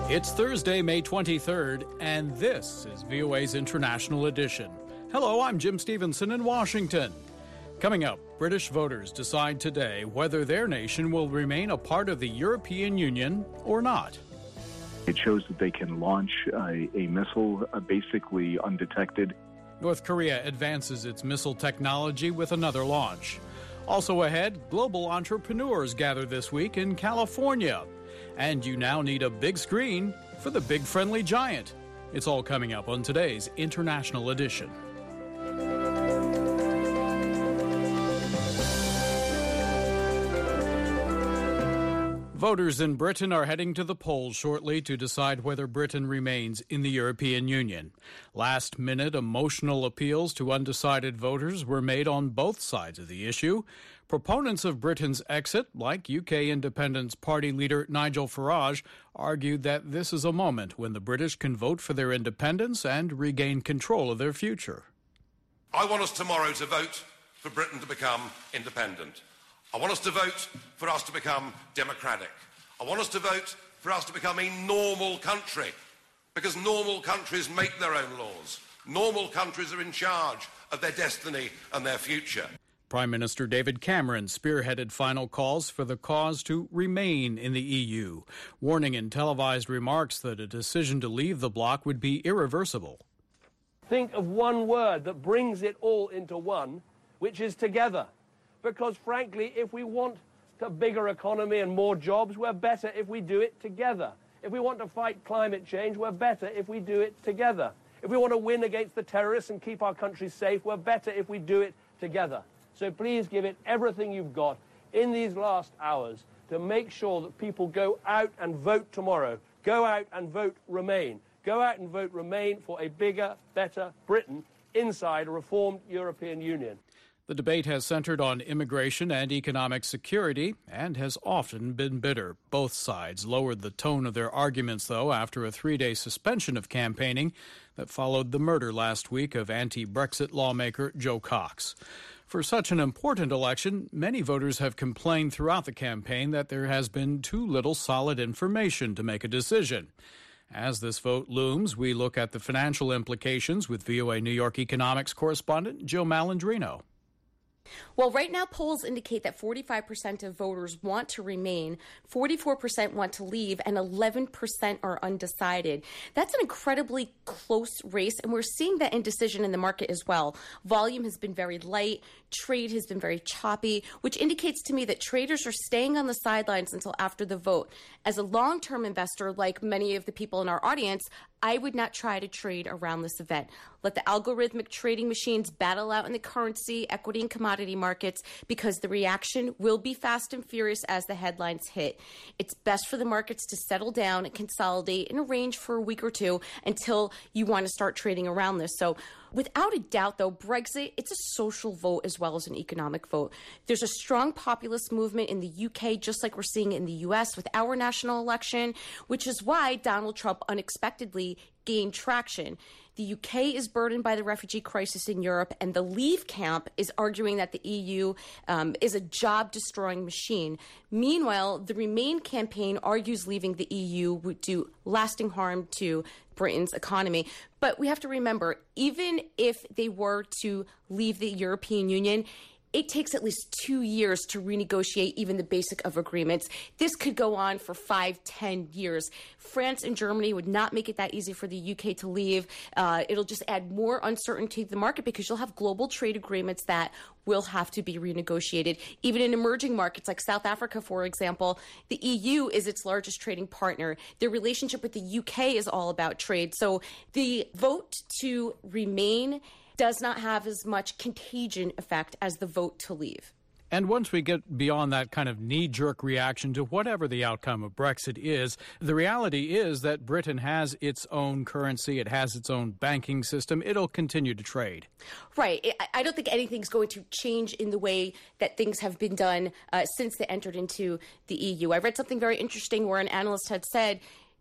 It's Thursday, May 23rd, and this is VOA's International Edition. Hello, I'm Jim Stevenson in Washington. Coming up, British voters decide today whether their nation will remain a part of the European Union or not. It shows that they can launch a missile basically undetected. North Korea advances its missile technology with another launch. Also ahead, global entrepreneurs gather this week in California. And you now need a big screen for the big friendly giant. It's all coming up on today's International Edition. Voters in Britain are heading to the polls shortly to decide whether Britain remains in the European Union. Last-minute emotional appeals to undecided voters were made on both sides of the issue. Proponents of Britain's exit, like UK Independence Party leader Nigel Farage, argued that this is a moment when the British can vote for their independence and regain control of their future. I want us tomorrow to vote for Britain to become independent. I want us to vote for us to become democratic. I want us to vote for us to become a normal country, because normal countries make their own laws. Normal countries are in charge of their destiny and their future. Prime Minister David Cameron spearheaded final calls for the cause to remain in the EU, warning in televised remarks that a decision to leave the bloc would be irreversible. Think of one word that brings it all into one, which is together. Because, frankly, if we want a bigger economy and more jobs, we're better if we do it together. If we want to fight climate change, we're better if we do it together. If we want to win against the terrorists and keep our country safe, we're better if we do it together. So please give it everything you've got in these last hours to make sure that people go out and vote tomorrow. Go out and vote Remain. Go out and vote Remain for a bigger, better Britain inside a reformed European Union. The debate has centered on immigration and economic security and has often been bitter. Both sides lowered the tone of their arguments, though, after a 3-day suspension of campaigning that followed the murder last week of anti-Brexit lawmaker Joe Cox. For such an important election, many voters have complained throughout the campaign that there has been too little solid information to make a decision. As this vote looms, we look at the financial implications with VOA New York economics correspondent Jill Malandrino. Well, right now, polls indicate that 45% of voters want to remain, 44% want to leave, and 11% are undecided. That's an incredibly close race, and we're seeing that indecision in the market as well. Volume has been very light, trade has been very choppy, which indicates to me that traders are staying on the sidelines until after the vote. As a long-term investor, like many of the people in our audience, I would not try to trade around this event. Let the algorithmic trading machines battle out in the currency, equity, and commodity markets, because the reaction will be fast and furious as the headlines hit. It's best for the markets to settle down and consolidate in a range for a week or two until you want to start trading around this. So without a doubt, though, Brexit, it's a social vote as well as an economic vote. There's a strong populist movement in the UK, just like we're seeing in the US with our national election, which is why Donald Trump unexpectedly gained traction. The UK is burdened by the refugee crisis in Europe, and the Leave camp is arguing that the EU is a job-destroying machine. Meanwhile, the Remain campaign argues leaving the EU would do lasting harm to Britain's economy. But we have to remember, even if they were to leave the European Union, it takes at least 2 years to renegotiate even the basic of agreements. This could go on for 5-10 years. France and Germany would not make it that easy for the UK to leave. It'll just add more uncertainty to the market because you'll have global trade agreements that will have to be renegotiated. Even in emerging markets like South Africa, for example, the EU is its largest trading partner. Their relationship with the UK is all about trade. So the vote to remain does not have as much contagion effect as the vote to leave. And once we get beyond that kind of knee-jerk reaction to whatever the outcome of Brexit is, the reality is that Britain has its own currency, it has its own banking system, it'll continue to trade. Right. I don't think anything's going to change in the way that things have been done since they entered into the EU. I read something very interesting where an analyst had said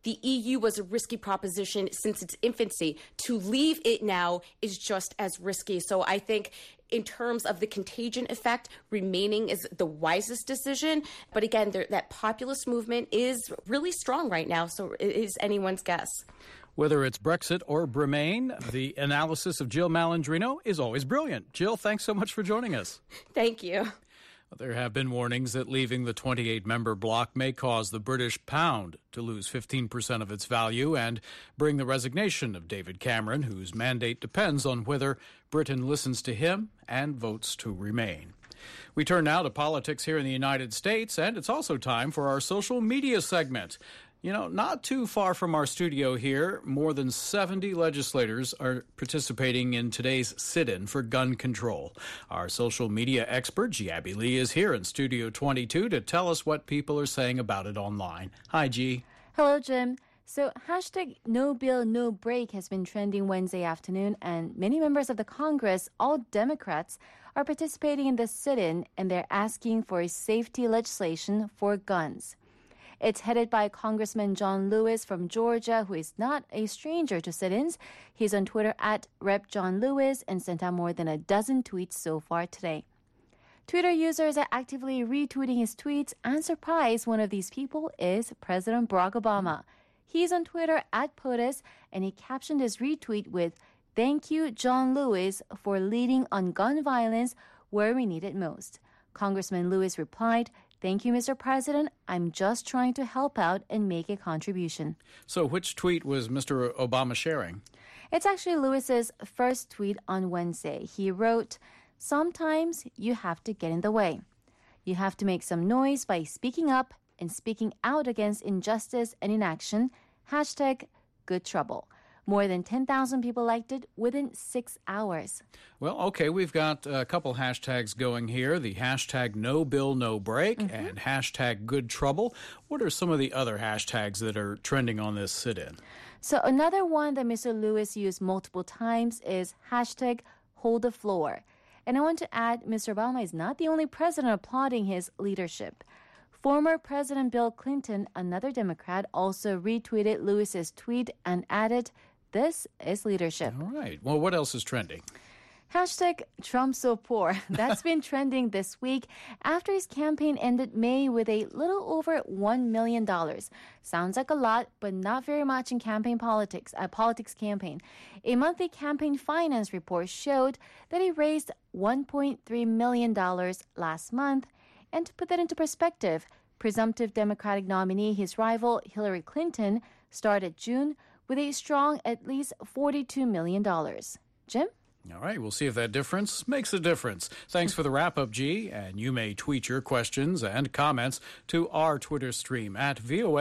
the EU was a risky proposition since its infancy. To leave it now is just as risky. So I think in terms of the contagion effect, remaining is the wisest decision. But again, that populist movement is really strong right now, so it is anyone's guess. Whether it's Brexit or Remain, the analysis of Jill Malandrino is always brilliant. Jill, thanks so much for joining us. Thank you. There have been warnings that leaving the 28-member bloc may cause the British pound to lose 15% of its value and bring the resignation of David Cameron, whose mandate depends on whether Britain listens to him and votes to remain. We turn now to politics here in the United States, and it's also time for our social media segment. You know, not too far from our studio here, more than 70 legislators are participating in today's sit-in for gun control. Our social media expert, G. Abby Lee, is here in Studio 22 to tell us what people are saying about it online. Hi, G. Hello, Jim. So, hashtag No Bill, No Break has been trending Wednesday afternoon, and many members of the Congress, all Democrats, are participating in the sit-in, and they're asking for safety legislation for guns. It's headed by Congressman John Lewis from Georgia, who is not a stranger to sit-ins. He's on Twitter at Rep. John Lewis and sent out more than a dozen tweets so far today. Twitter users are actively retweeting his tweets, and surprise, one of these people is President Barack Obama. He's on Twitter at POTUS, and he captioned his retweet with, "Thank you, John Lewis, for leading on gun violence where we need it most." Congressman Lewis replied, "Thank you, Mr. President. I'm just trying to help out and make a contribution." So which tweet was Mr. Obama sharing? It's actually Lewis's first tweet on Wednesday. He wrote, "Sometimes you have to get in the way. You have to make some noise by speaking up and speaking out against injustice and inaction. Hashtag good trouble." More than 10,000 people liked it within 6 hours. Well, okay, we've got a couple hashtags going here. The hashtag No Bill, No Break and hashtag Good Trouble. What are some of the other hashtags that are trending on this sit-in? So another one that Mr. Lewis used multiple times is hashtag Hold the Floor. And I want to add, Mr. Obama is not the only president applauding his leadership. Former President Bill Clinton, another Democrat, also retweeted Lewis's tweet and added, "This is leadership." All right. Well, what else is trending? Hashtag Trump so poor. That's been trending this week after his campaign ended May with a little over $1 million. Sounds like a lot, but not very much in campaign politics campaign. A monthly campaign finance report showed that he raised $1.3 million last month. And to put that into perspective, presumptive Democratic nominee, his rival Hillary Clinton, started June with a strong at least $42 million. Jim? All right, we'll see if that difference makes a difference. Thanks for the wrap-up, G. And you may tweet your questions and comments to our Twitter stream at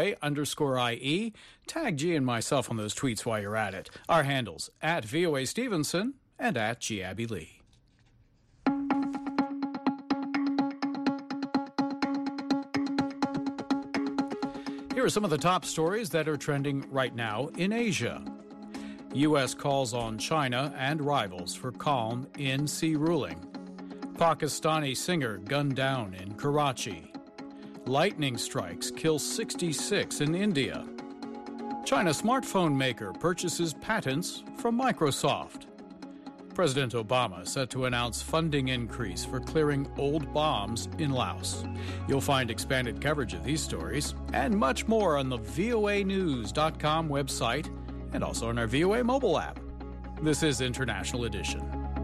VOA_IE. Tag G and myself on those tweets while you're at it. Our handles at VOA Stevenson and at G. Abby Lee. Here are some of the top stories that are trending right now in Asia. U.S. calls on China and rivals for calm in-sea ruling. Pakistani singer gunned down in Karachi. Lightning strikes kill 66 in India. China smartphone maker purchases patents from Microsoft. President Obama set to announce funding increase for clearing old bombs in Laos. You'll find expanded coverage of these stories and much more on the voanews.com website and also on our VOA mobile app. This is International Edition.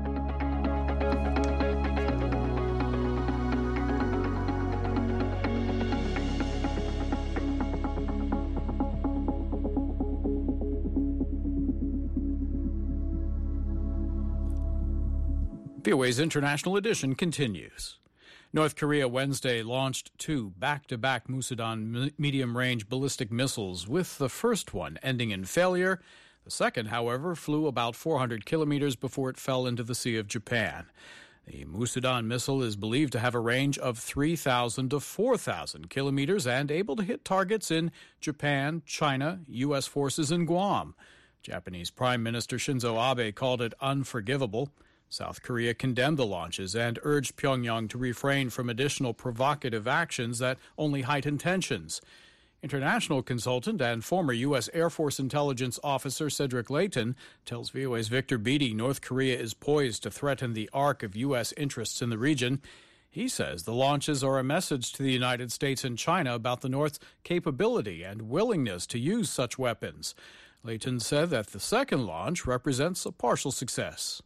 VOA's International Edition continues. North Korea Wednesday launched 2 back-to-back Musudan medium-range ballistic missiles, with the first one ending in failure. The second, however, flew about 400 kilometers before it fell into the Sea of Japan. The Musudan missile is believed to have a range of 3,000 to 4,000 kilometers and able to hit targets in Japan, China, U.S. forces, and Guam. Japanese Prime Minister Shinzo Abe called it unforgivable. South Korea condemned the launches and urged Pyongyang to refrain from additional provocative actions that only heighten tensions. International consultant and former U.S. Air Force intelligence officer Cedric Leighton tells VOA's Victor Beattie North Korea is poised to threaten the arc of U.S. interests in the region. He says the launches are a message to the United States and China about the North's capability and willingness to use such weapons. Leighton said that the second launch represents a partial success.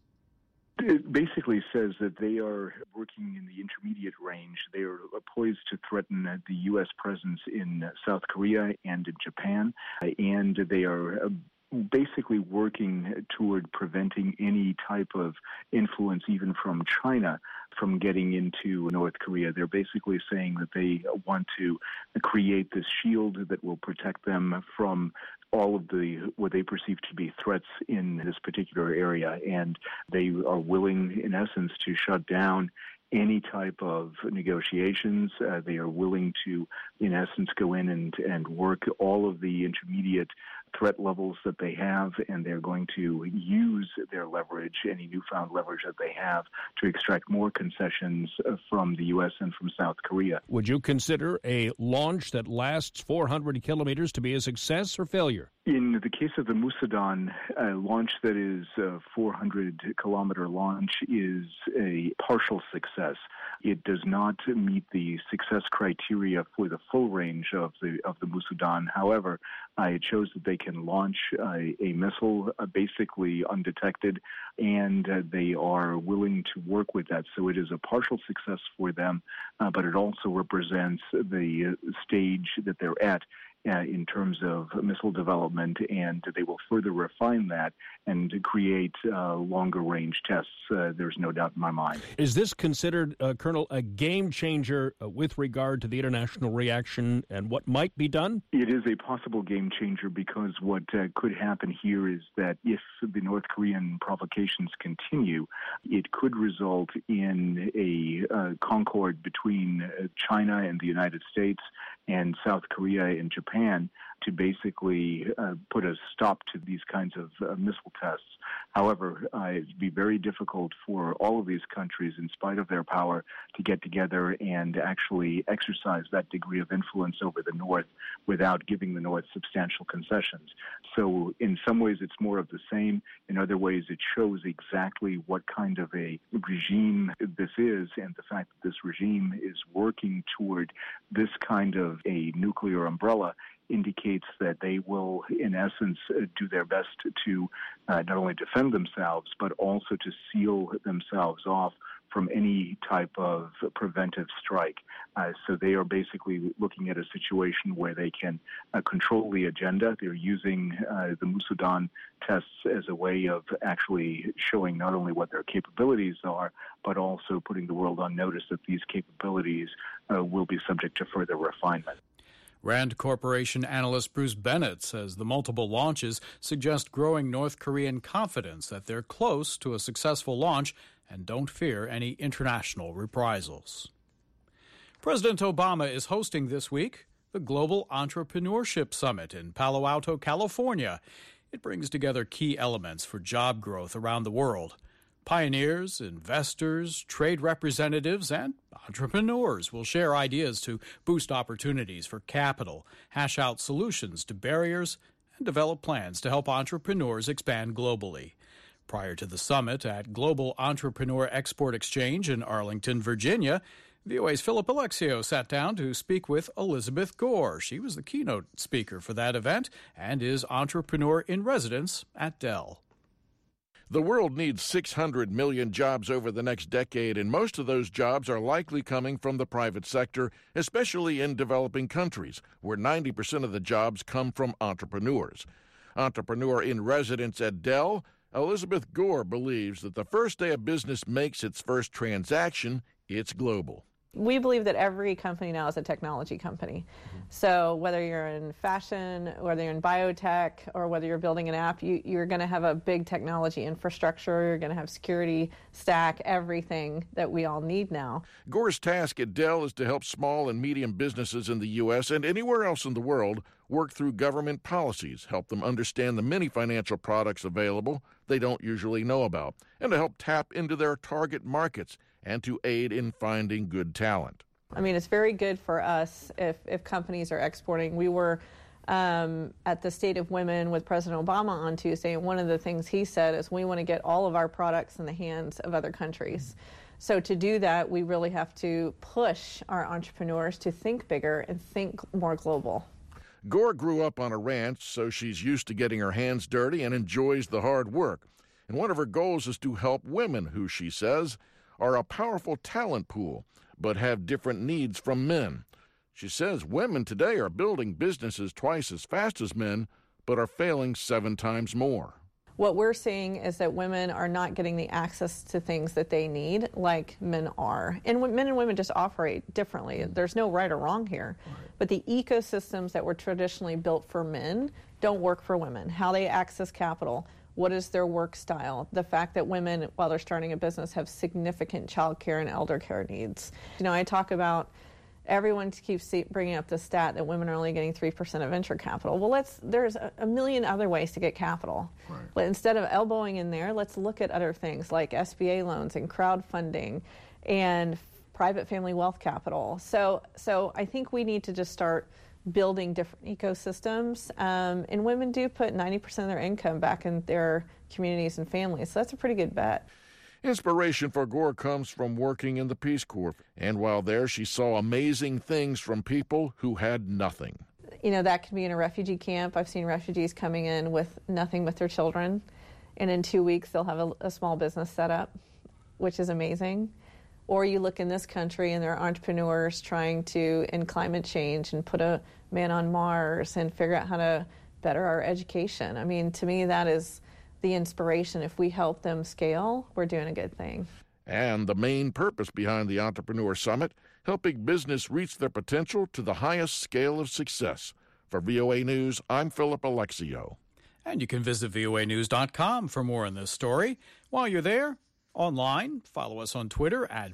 It basically says that they are working in the intermediate range. They are poised to threaten the U.S. presence in South Korea and in Japan, and they are basically working toward preventing any type of influence, even from China, from getting into North Korea. They're basically saying that they want to create this shield that will protect them from all of the what they perceive to be threats in this particular area, and they are willing, in essence, to shut down any type of negotiations. They are willing to, in essence, go in and work all of the intermediate threat levels that they have, and they're going to use their leverage, any newfound leverage that they have, to extract more concessions from the U.S. and from South Korea. Would you consider a launch that lasts 400 kilometers to be a success or failure? In the case of the Musudan, a launch that is a 400-kilometer launch is a partial success. It does not meet the success criteria for the full range of the Musudan. However, it shows that they can launch a missile basically undetected, and they are willing to work with that. So it is a partial success for them, but it also represents the stage that they're at in terms of missile development, and they will further refine that and create longer-range tests. There's no doubt in my mind. Is this considered, Colonel, a game changer with regard to the international reaction and what might be done? It is a possible game changer because what could happen here is that if the North Korean provocations continue, it could result in a concord between China and the United States and South Korea and Japan to basically put a stop to these kinds of missile tests. However, it'd be very difficult for all of these countries, in spite of their power, to get together and actually exercise that degree of influence over the North without giving the North substantial concessions. So in some ways, it's more of the same. In other ways, it shows exactly what kind of a regime this is, and the fact that this regime is working toward this kind of a nuclear umbrella indicates that they will, in essence, do their best to not only defend themselves, but also to seal themselves off from any type of preventive strike. So they are basically looking at a situation where they can control the agenda. They're using the Musudan tests as a way of actually showing not only what their capabilities are, but also putting the world on notice that these capabilities will be subject to further refinement. Rand Corporation analyst Bruce Bennett says the multiple launches suggest growing North Korean confidence that they're close to a successful launch and don't fear any international reprisals. President Obama is hosting this week the Global Entrepreneurship Summit in Palo Alto, California. It brings together key elements for job growth around the world. Pioneers, investors, trade representatives, and entrepreneurs will share ideas to boost opportunities for capital, hash out solutions to barriers, and develop plans to help entrepreneurs expand globally. Prior to the summit at Global Entrepreneur Export Exchange in Arlington, Virginia, VOA's Philip Alexio sat down to speak with Elizabeth Gore. She was the keynote speaker for that event and is entrepreneur in residence at Dell. The world needs 600 million jobs over the next decade, and most of those jobs are likely coming from the private sector, especially in developing countries, where 90% of the jobs come from entrepreneurs. Entrepreneur in residence at Dell, Elizabeth Gore believes that the first day a business makes its first transaction, it's global. We believe that every company now is a technology company. So whether you're in fashion, whether you're in biotech, or whether you're building an app, you're going to have a big technology infrastructure, you're going to have security stack, everything that we all need now. Gore's task at Dell is to help small and medium businesses in the U.S. and anywhere else in the world work through government policies, help them understand the many financial products available they don't usually know about, and to help tap into their target markets and to aid in finding good talent. I mean, it's very good for us if companies are exporting. We were at the State of Women with President Obama on Tuesday, and one of the things he said is we want to get all of our products in the hands of other countries. So to do that, we really have to push our entrepreneurs to think bigger and think more global. Gore grew up on a ranch, so she's used to getting her hands dirty and enjoys the hard work. And one of her goals is to help women who, she says, are a powerful talent pool, but have different needs from men. She says women today are building businesses twice as fast as men, but are failing 7 times more. What we're seeing is that women are not getting the access to things that they need like men are. And men and women just operate differently. There's no right or wrong here. Right. But the ecosystems that were traditionally built for men don't work for women. How they access capital, what is their work style, the fact that women, while they're starting a business, have significant child care and elder care needs. You know, I talk about everyone keeps bringing up the stat that women are only getting 3% of venture capital. Well, there's a million other ways to get capital. Right. But instead of elbowing in there, let's look at other things like SBA loans and crowdfunding and private family wealth capital. So I think we need to just start building different ecosystems. And women do put 90% of their income back in their communities and families. So that's a pretty good bet. Inspiration for Gore comes from working in the Peace Corps. And while there, she saw amazing things from people who had nothing. You know, that could be in a refugee camp. I've seen refugees coming in with nothing but their children. And in 2 weeks, they'll have a small business set up, which is amazing. Or you look in this country and there are entrepreneurs trying to end climate change and put a man on Mars and figure out how to better our education. I mean, to me, that is the inspiration. If we help them scale, we're doing a good thing. And the main purpose behind the Entrepreneur Summit, helping business reach their potential to the highest scale of success. For VOA News, I'm Philip Alexio. And you can visit voanews.com for more on this story. While you're there, online, follow us on Twitter at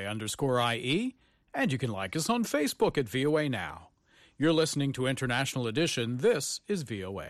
@VOA_IE, and you can like us on Facebook at VOA Now. You're listening to International Edition. This is VOA.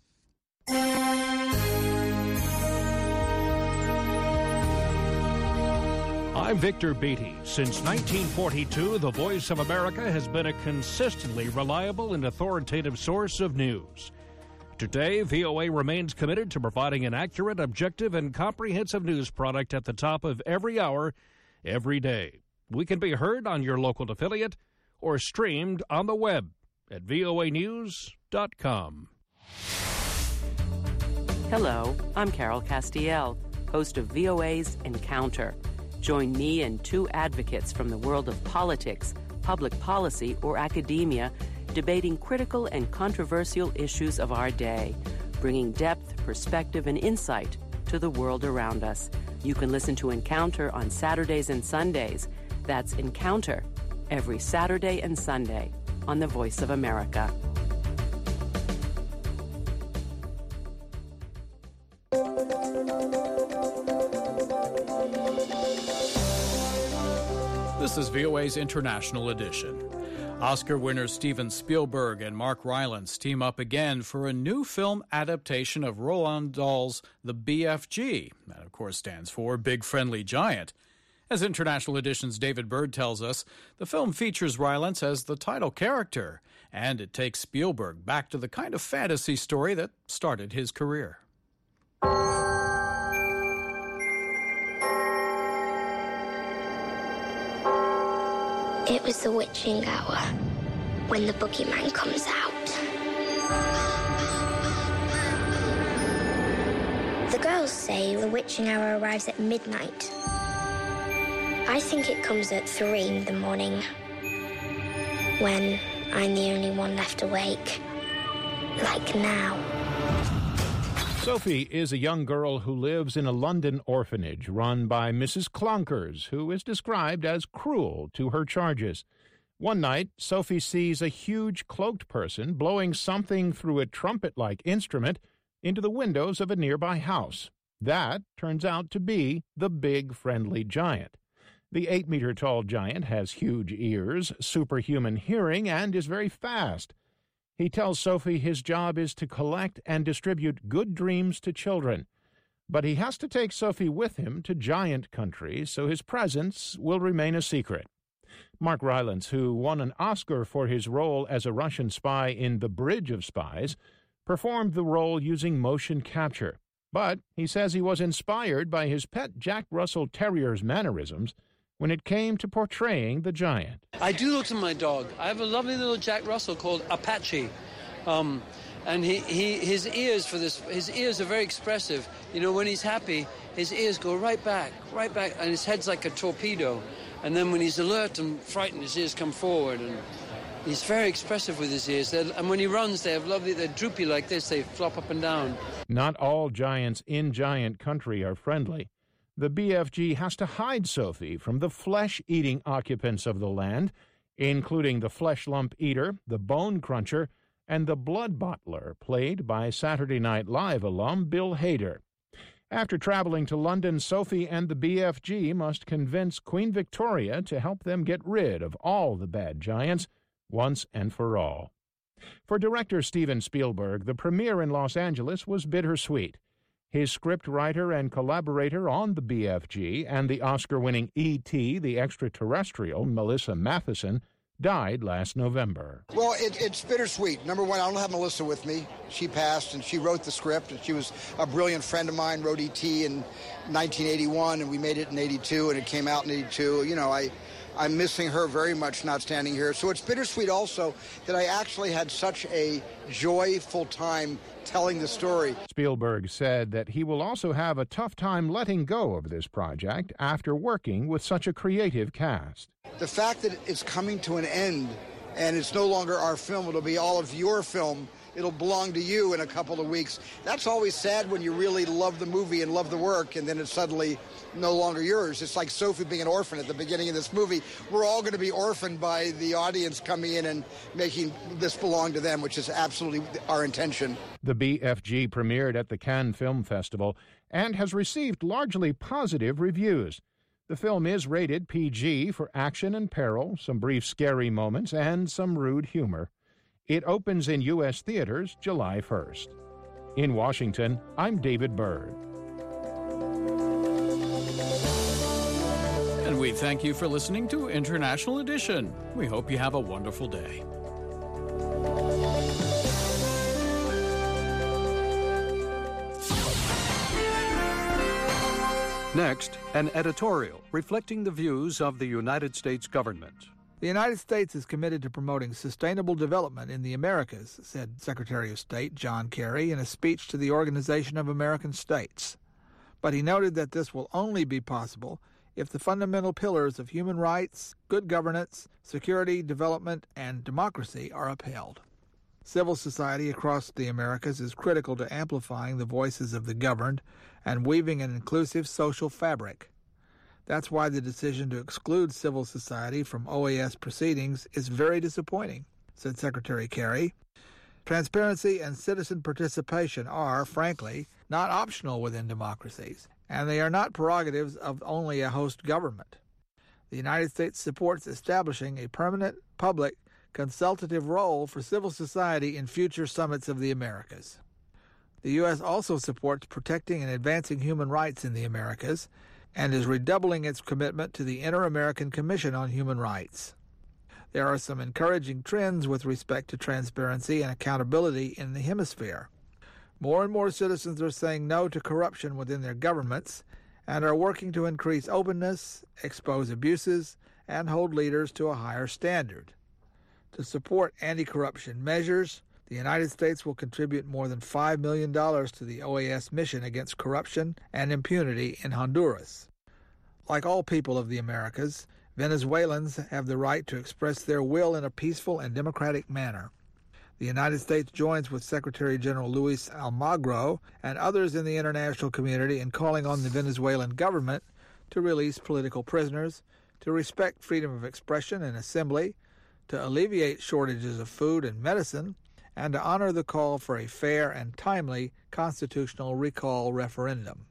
I'm Victor Beattie. Since 1942, the Voice of America has been a consistently reliable and authoritative source of news. Today, VOA remains committed to providing an accurate, objective, and comprehensive news product at the top of every hour, every day. We can be heard on your local affiliate or streamed on the web at voanews.com. Hello, I'm Carol Castiel, host of VOA's Encounter. Join me and 2 advocates from the world of politics, public policy, or academia, debating critical and controversial issues of our day, bringing depth, perspective, and insight to the world around us. You can listen to Encounter on Saturdays and Sundays. That's Encounter, every Saturday and Sunday on the Voice of America. This is VOA's International Edition. Oscar winners Steven Spielberg and Mark Rylance team up again for a new film adaptation of Roald Dahl's The BFG. That, of course, stands for Big Friendly Giant. As International Edition's David Byrd tells us, the film features Rylance as the title character, and it takes Spielberg back to the kind of fantasy story that started his career. It was the witching hour, when the boogeyman comes out. The girls say the witching hour arrives at midnight. I think it comes at 3 in the morning, when I'm the only one left awake, like now. Sophie is a young girl who lives in a London orphanage run by Mrs. Clonkers, who is described as cruel to her charges. One night, Sophie sees a huge cloaked person blowing something through a trumpet-like instrument into the windows of a nearby house. That turns out to be the Big Friendly Giant. The 8-meter-tall giant has huge ears, superhuman hearing, and is very fast. He tells Sophie his job is to collect and distribute good dreams to children. But he has to take Sophie with him to giant country, so his presence will remain a secret. Mark Rylance, who won an Oscar for his role as a Russian spy in The Bridge of Spies, performed the role using motion capture. But he says he was inspired by his pet Jack Russell Terrier's mannerisms when it came to portraying the giant. I do look to my dog. I have a lovely little Jack Russell called Apache. And his ears are very expressive. You know, when he's happy, his ears go right back, and his head's like a torpedo. And then when he's alert and frightened, his ears come forward, and he's very expressive with his ears. And when he runs, they're droopy like this, they flop up and down. Not all giants in giant country are friendly. The BFG has to hide Sophie from the flesh-eating occupants of the land, including the flesh lump eater, the bone cruncher, and the blood bottler, played by Saturday Night Live alum Bill Hader. After traveling to London, Sophie and the BFG must convince Queen Victoria to help them get rid of all the bad giants once and for all. For director Steven Spielberg, the premiere in Los Angeles was bittersweet. His scriptwriter and collaborator on the BFG and the Oscar-winning E.T. the Extraterrestrial, Melissa Matheson, died last November. Well, it's bittersweet. Number one, I don't have Melissa with me. She passed, and she wrote the script, and she was a brilliant friend of mine, wrote E.T. in 1981, and we made it in 82, and it came out in 82. You know, I'm missing her very much not standing here. So it's bittersweet also that I actually had such a joyful time telling the story. Spielberg said that he will also have a tough time letting go of this project after working with such a creative cast. The fact that it's coming to an end and it's no longer our film, it'll be all of your film, it'll belong to you in a couple of weeks. That's always sad when you really love the movie and love the work and then it's suddenly no longer yours. It's like Sophie being an orphan at the beginning of this movie. We're all going to be orphaned by the audience coming in and making this belong to them, which is absolutely our intention. The BFG premiered at the Cannes Film Festival and has received largely positive reviews. The film is rated PG for action and peril, some brief scary moments, and some rude humor. It opens in U.S. theaters July 1st. In Washington, I'm David Byrd. And we thank you for listening to International Edition. We hope you have a wonderful day. Next, an editorial reflecting the views of the United States government. The United States is committed to promoting sustainable development in the Americas, said Secretary of State John Kerry in a speech to the Organization of American States. But he noted that this will only be possible if the fundamental pillars of human rights, good governance, security, development, and democracy are upheld. Civil society across the Americas is critical to amplifying the voices of the governed and weaving an inclusive social fabric. That's why the decision to exclude civil society from OAS proceedings is very disappointing, said Secretary Kerry. Transparency and citizen participation are, frankly, not optional within democracies, and they are not prerogatives of only a host government. The United States supports establishing a permanent, public, consultative role for civil society in future summits of the Americas. The U.S. also supports protecting and advancing human rights in the Americas and is redoubling its commitment to the Inter-American Commission on Human Rights. There are some encouraging trends with respect to transparency and accountability in the hemisphere. More and more citizens are saying no to corruption within their governments and are working to increase openness, expose abuses, and hold leaders to a higher standard. To support anti-corruption measures, the United States will contribute more than $5 million to the OAS mission against corruption and impunity in Honduras. Like all people of the Americas, Venezuelans have the right to express their will in a peaceful and democratic manner. The United States joins with Secretary General Luis Almagro and others in the international community in calling on the Venezuelan government to release political prisoners, to respect freedom of expression and assembly, to alleviate shortages of food and medicine, and to honor the call for a fair and timely constitutional recall referendum.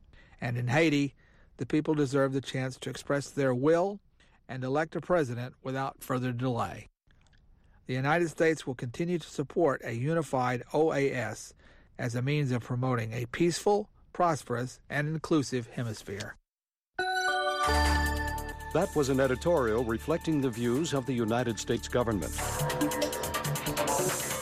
And in Haiti, the people deserve the chance to express their will and elect a president without further delay. The United States will continue to support a unified OAS as a means of promoting a peaceful, prosperous, and inclusive hemisphere. That was an editorial reflecting the views of the United States government.